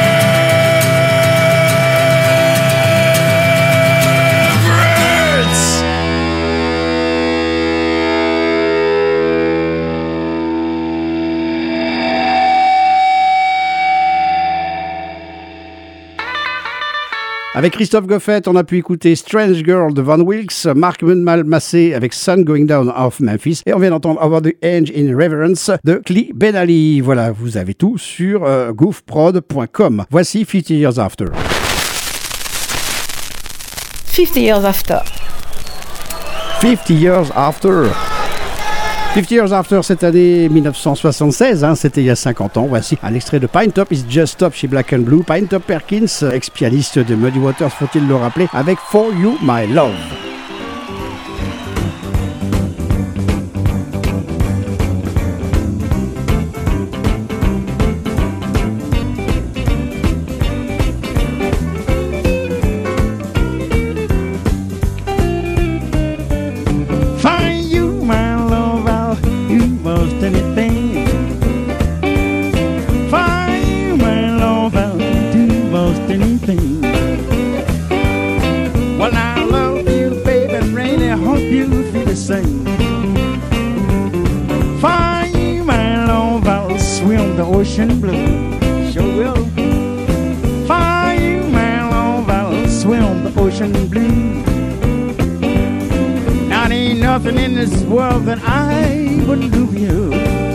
Avec Christophe Goffett, on a pu écouter Strange Girl de Van Wilkes, Mark Massé avec Sun Going Down of Memphis, et on vient d'entendre Over the Edge in Reverence de Clee Ben Ali. Voilà, vous avez tout sur goofprod.com. Voici 50 Years After. 50 Years After. 50 Years After. 50 Years After, cette année 1976, c'était il y a 50 ans. Voici un extrait de Pine Top Is Just Stop chez Black and Blue. Pine Top Perkins, ex-pianiste de Muddy Waters, faut-il le rappeler, avec For You My Love. Well, I love you, baby. ocean blue. Sure will. Find you, man, long I'll swim the ocean blue. Now there ain't nothing in this world that I wouldn't do for you.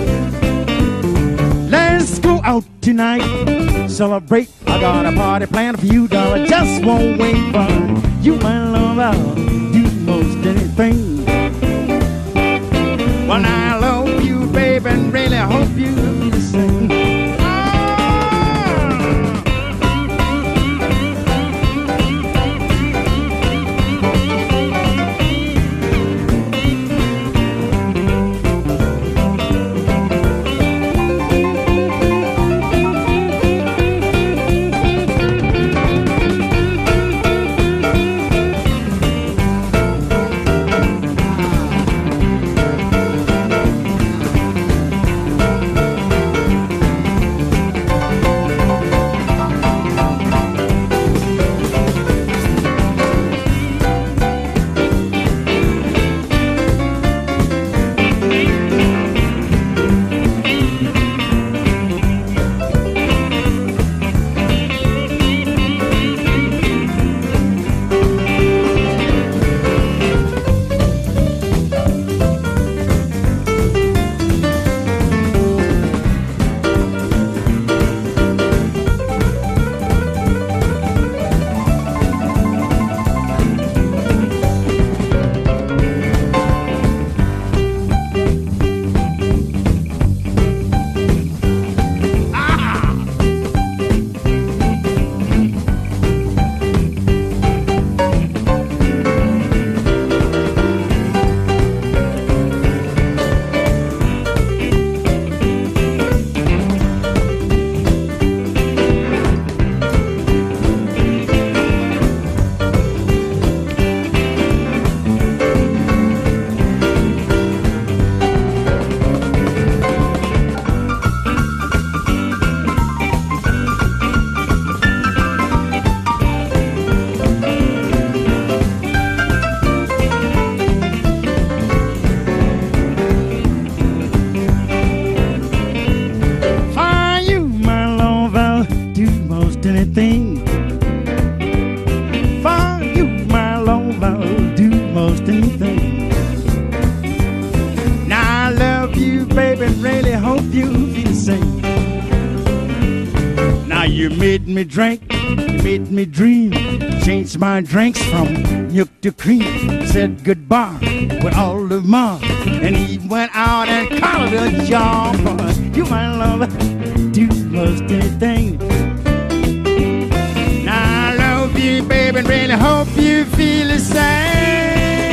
Let's go out tonight, celebrate. I got a party planned for you, darling. Just won't wait for you, my love. I'll do most anything. Well, I love you, baby, and really hope you feel the same. Drink, you made me dream. Changed my drinks from milk to cream. Said goodbye with all of mine, and he went out and called a job. You my lover, do most anything. Now I love you, baby, and really hope you feel the same.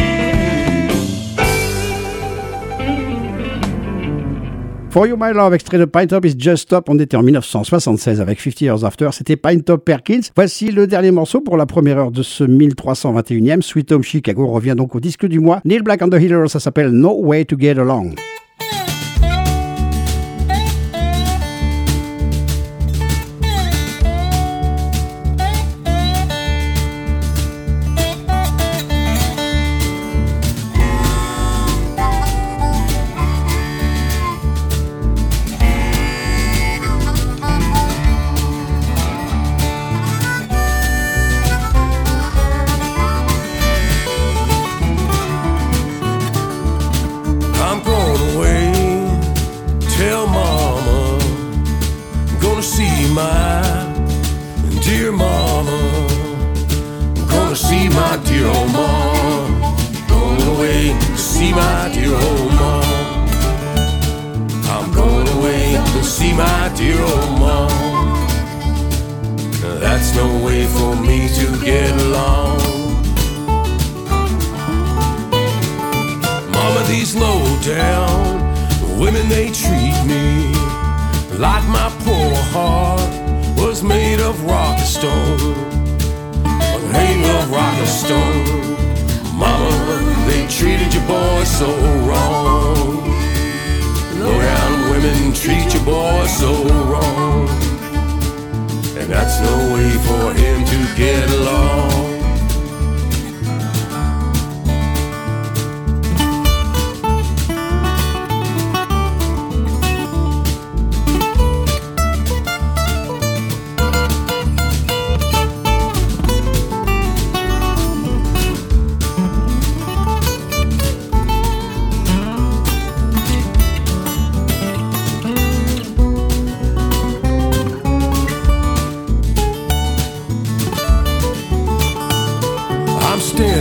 For You My Love, extrait de Pine Top is Just Stop. On était en 1976 avec 50 Years After. C'était Pine Top Perkins. Voici le dernier morceau pour la première heure de ce 1321e. Sweet Home Chicago revient donc au disque du mois. Neil Black and the Healers, ça s'appelle No Way to Get Along.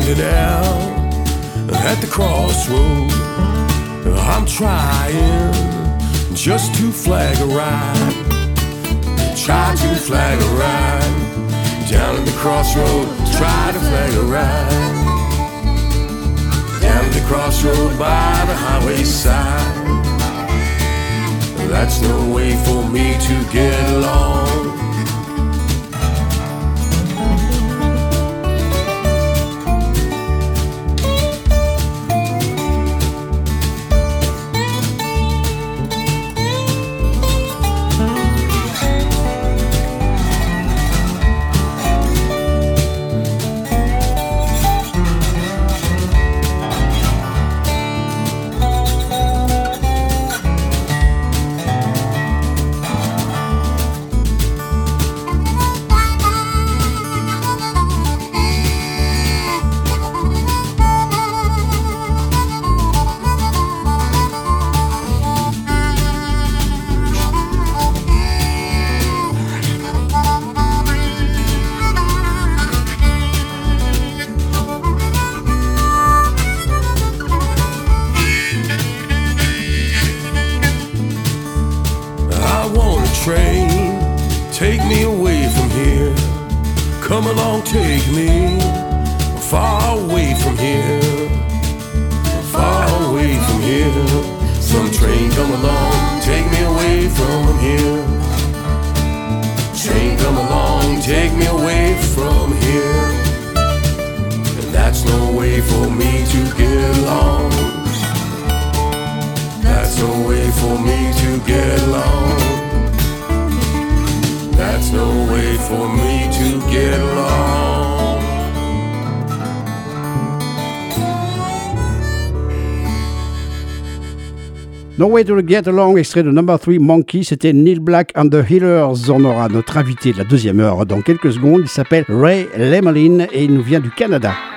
standing out at the crossroad. I'm trying just to flag a ride. Try to flag a ride. Down at the crossroad, try to flag a ride. Down at the crossroad by the highway side. That's no way for me to get along. Take me away from here. Come along, take me far away from here. Far away from here. Some train come along, take me away from here. Train come along, take me away from here. And that's no way for me to get along. That's no way for me to get along. That's no way for me to get along. No Way to Get Along, extrait de Number 3 Monkey, c'était Neil Black and the Healers. On aura notre invité de la deuxième heure dans quelques secondes. Il s'appelle Ray Lemelin et il nous vient du Canada.